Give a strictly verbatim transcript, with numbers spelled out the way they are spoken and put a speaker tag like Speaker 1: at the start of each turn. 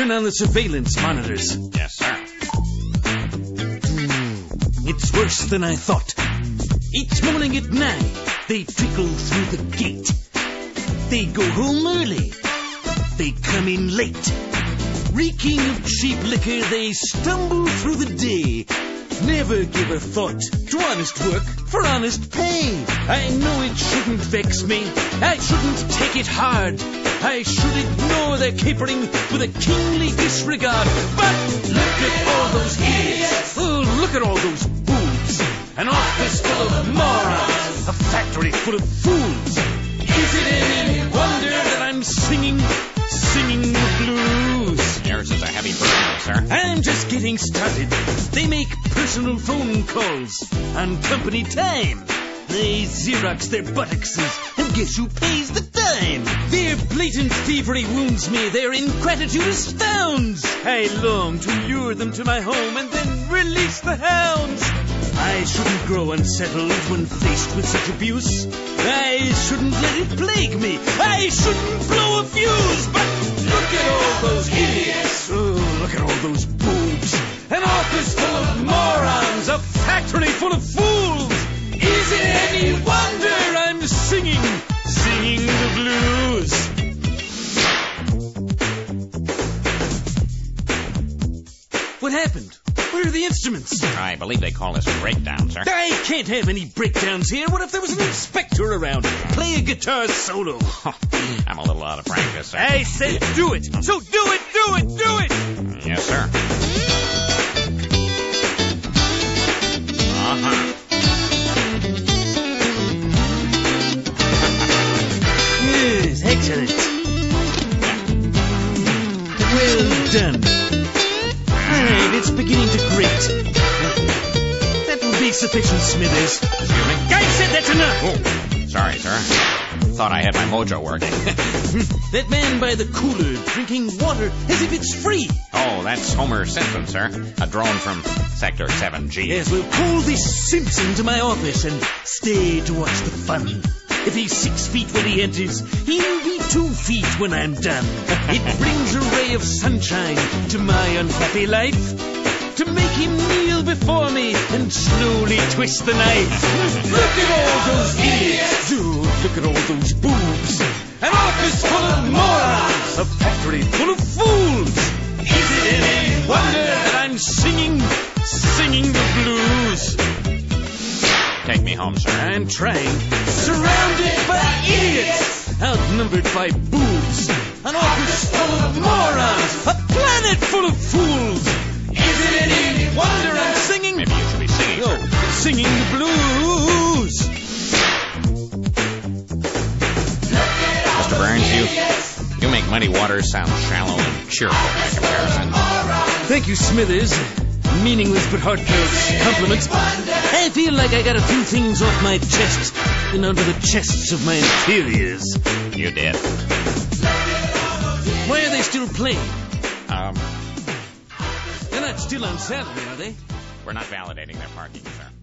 Speaker 1: turn on the surveillance monitors.
Speaker 2: Yes, sir.
Speaker 1: It's worse than I thought. Each morning at nine, they trickle through the gate. They go home early. They come in late. Reeking of cheap liquor, they stumble through the day. Never give a thought to honest work for honest pay. I know it shouldn't vex me. I shouldn't take it hard. I should ignore their capering with a kingly disregard. But look at all those idiots. Oh, look at all those boobs. An office full of morons. A factory full of fools. Is it any wonder that I'm singing, singing the blues?
Speaker 2: Yours is a heavy burden, sir.
Speaker 1: I'm just getting started. They make personal phone calls on company time. They Xerox their buttocks, and guess who pays the dime? Their blatant thievery wounds me. Their ingratitude astounds. I long to lure them to my home and then release the hounds. I shouldn't grow unsettled when faced with such abuse. I shouldn't let it plague me. I shouldn't blow a fuse. But look at all those idiots. Oh, look at all those boobs. An office full of morons. A factory full of fools. Is it any wonder I'm singing, singing the blues? What happened? Where are the instruments?
Speaker 2: I believe they call this a breakdown, sir.
Speaker 1: I can't have any breakdowns here. What if there was an inspector around? Play a guitar solo.
Speaker 2: I'm a little out of practice, sir.
Speaker 1: I said do it. So do it, do it, do it.
Speaker 2: Yes, sir. Uh-huh.
Speaker 1: Yes, excellent. Well done. All right, it's beginning to grate. That will be sufficient, Smithers.
Speaker 2: Excuse me?
Speaker 1: I said that's enough.
Speaker 2: Oh, sorry, sir. Thought I had my mojo working.
Speaker 1: That man by the cooler drinking water as if it's free.
Speaker 2: Oh, that's Homer Simpson, sir. A drone from Sector seven G.
Speaker 1: Yes, we'll call this Simpson to my office and stay to watch the fun. If he's six feet when he enters, he'll be two feet when I'm done. It brings a ray of sunshine to my unhappy life. To make him kneel before me and slowly twist the knife. Look at all those idiots. Dude, look at all those boobs. An office full of morons. A factory full of fools. Is it any wonder that I'm singing, singing the blues?
Speaker 2: Take me home, sir.
Speaker 1: I'm trying. Surrounded by idiots. Outnumbered by boobs. An office full of morons. A planet full of fools. Is it any wonder I'm singing?
Speaker 2: Maybe you should be singing,
Speaker 1: Oh,
Speaker 2: sir.
Speaker 1: singing the blues.
Speaker 2: Mister Burns, you, you make Muddy Waters sound shallow and cheerful by comparison.
Speaker 1: Thank you, Smithers. Meaningless but heartfelt compliments. I feel like I got a few things off my chest and onto the chests of my inferiors.
Speaker 2: You did.
Speaker 1: Why are they still playing?
Speaker 2: Um,
Speaker 1: They're not still on Saturday, are they?
Speaker 2: we're not validating their parking, sir.